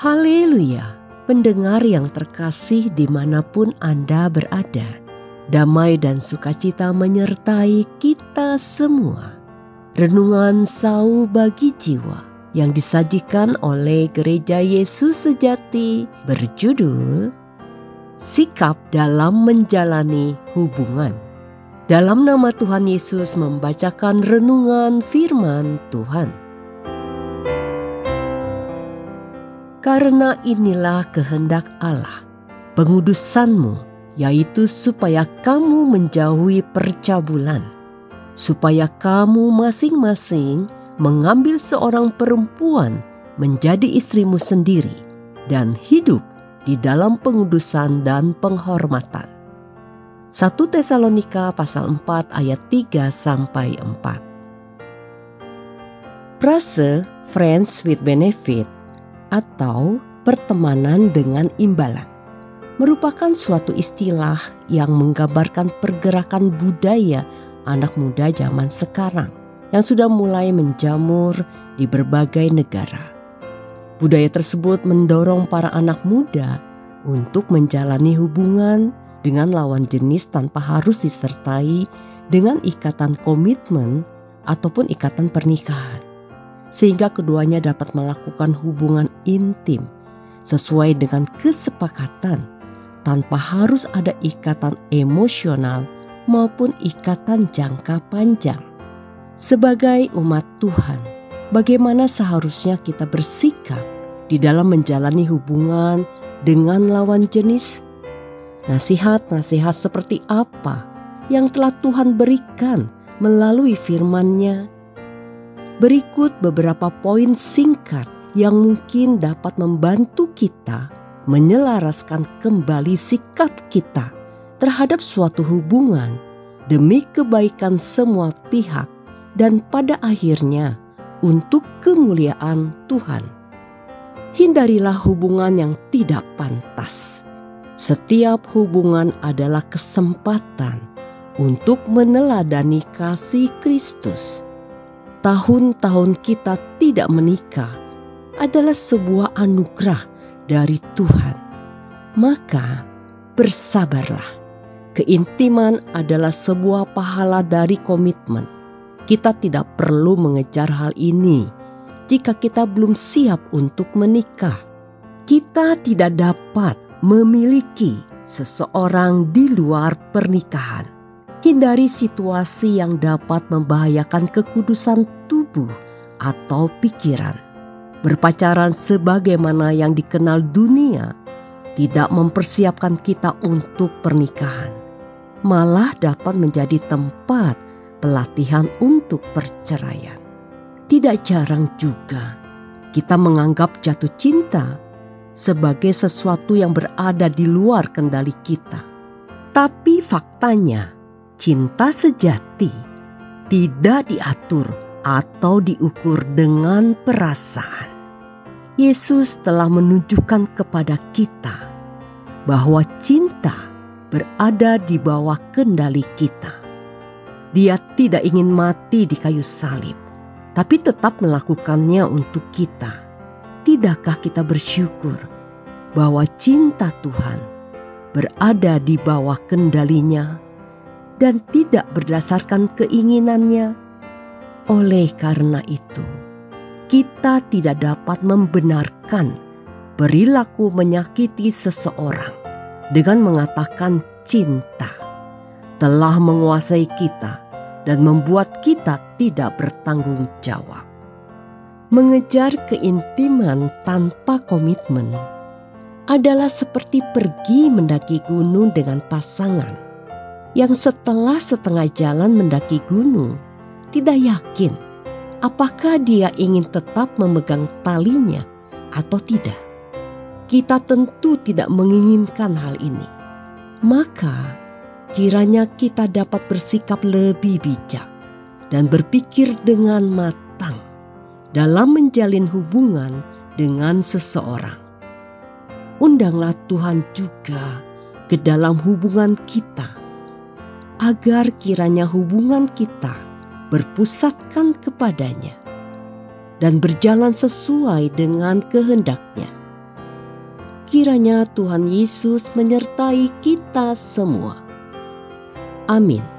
Haleluya, pendengar yang terkasih dimanapun Anda berada. Damai dan sukacita menyertai kita semua. Renungan Sau bagi Jiwa yang disajikan oleh Gereja Yesus Sejati berjudul Sikap dalam Menjalani Hubungan. Dalam nama Tuhan Yesus membacakan renungan firman Tuhan. Karena inilah kehendak Allah, pengudusanmu, yaitu supaya kamu menjauhi percabulan, supaya kamu masing-masing mengambil seorang perempuan menjadi istrimu sendiri, dan hidup di dalam pengudusan dan penghormatan. 1 Tesalonika pasal 4 ayat 3-4. Frase friends with benefit atau pertemanan dengan imbalan merupakan suatu istilah yang menggambarkan pergerakan budaya anak muda zaman sekarang yang sudah mulai menjamur di berbagai negara. Budaya tersebut mendorong para anak muda untuk menjalani hubungan dengan lawan jenis tanpa harus disertai dengan ikatan komitmen ataupun ikatan pernikahan, sehingga keduanya dapat melakukan hubungan intim sesuai dengan kesepakatan tanpa harus ada ikatan emosional maupun ikatan jangka panjang. Sebagai umat Tuhan, bagaimana seharusnya kita bersikap di dalam menjalani hubungan dengan lawan jenis? Nasihat-nasihat seperti apa yang telah Tuhan berikan melalui firman-Nya? Berikut beberapa poin singkat yang mungkin dapat membantu kita menyelaraskan kembali sikap kita terhadap suatu hubungan demi kebaikan semua pihak dan pada akhirnya untuk kemuliaan Tuhan. Hindarilah hubungan yang tidak pantas. Setiap hubungan adalah kesempatan untuk meneladani kasih Kristus. Tahun-tahun kita tidak menikah adalah sebuah anugerah dari Tuhan. Maka bersabarlah. Keintiman adalah sebuah pahala dari komitmen. Kita tidak perlu mengejar hal ini jika kita belum siap untuk menikah. Kita tidak dapat memiliki seseorang di luar pernikahan. Hindari situasi yang dapat membahayakan kekudusan tubuh atau pikiran. Berpacaran sebagaimana yang dikenal dunia tidak mempersiapkan kita untuk pernikahan. Malah dapat menjadi tempat pelatihan untuk perceraian. Tidak jarang juga kita menganggap jatuh cinta sebagai sesuatu yang berada di luar kendali kita. Tapi faktanya, cinta sejati tidak diatur atau diukur dengan perasaan. Yesus telah menunjukkan kepada kita bahwa cinta berada di bawah kendali kita. Dia tidak ingin mati di kayu salib, tapi tetap melakukannya untuk kita. Tidakkah kita bersyukur bahwa cinta Tuhan berada di bawah kendalinya dan tidak berdasarkan keinginannya? Oleh karena itu, kita tidak dapat membenarkan perilaku menyakiti seseorang dengan mengatakan cinta telah menguasai kita dan membuat kita tidak bertanggung jawab. Mengejar keintiman tanpa komitmen adalah seperti pergi mendaki gunung dengan pasangan yang setelah setengah jalan mendaki gunung tidak yakin apakah dia ingin tetap memegang talinya atau tidak. Kita tentu tidak menginginkan hal ini. Maka kiranya kita dapat bersikap lebih bijak dan berpikir dengan matang dalam menjalin hubungan dengan seseorang. Undanglah Tuhan juga ke dalam hubungan kita, agar kiranya hubungan kita berpusatkan kepadanya dan berjalan sesuai dengan kehendaknya. Kiranya Tuhan Yesus menyertai kita semua. Amin.